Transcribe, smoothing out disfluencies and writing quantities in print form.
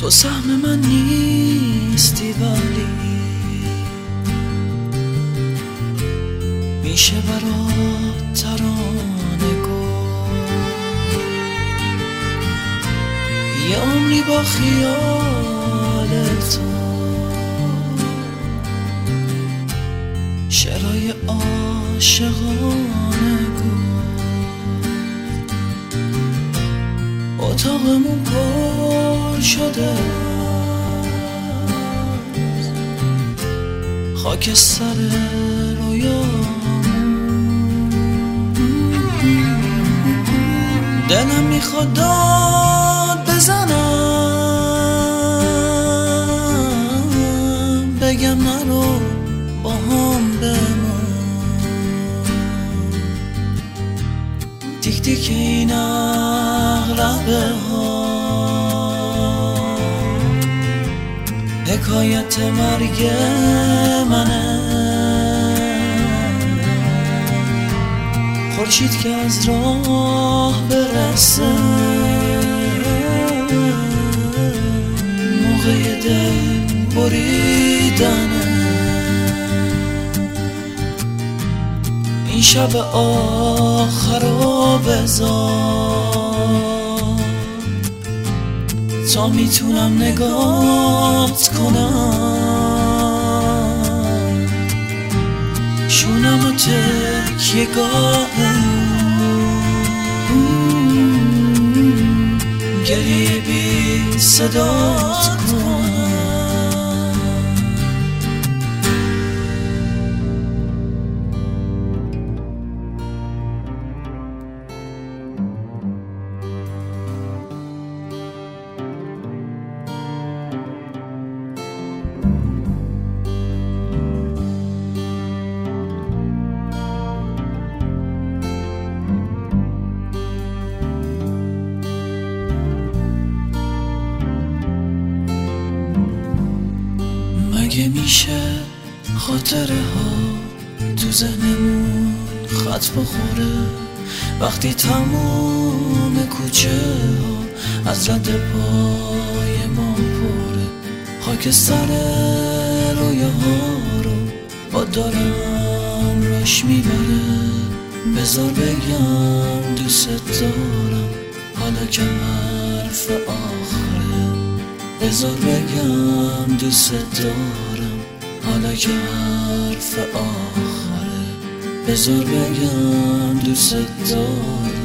تو سهم من نیستی ولی میشه برات ترانه گفت. یه عمری با خیال تو شعرهای عاشقانه گفت. اتاقمون پر شده خاکستر رویامون. دلم میخواد داد بزنم بگم نرو با هم بمان. تیک تیک این عقربه ها حکایت مرگ منه. خورشید که از راه برسه موقع دل بریدنه. این شب آخر رو بذار تا میتونم نگات کنم. شونم و تکیه گریه بی صدات کنم. مگه میشه خاطره ها تو ذهنمون خط بخوره وقتی تموم کوچه ها از رد پای ما پره؟ خاکستر رویاها رو با دارم راش میبره. بذار بگم دوست دارم حالا که حرف آخره. بذار بگم دوست دارم حالا که حرف آخره. بذار بگم دوست دارم.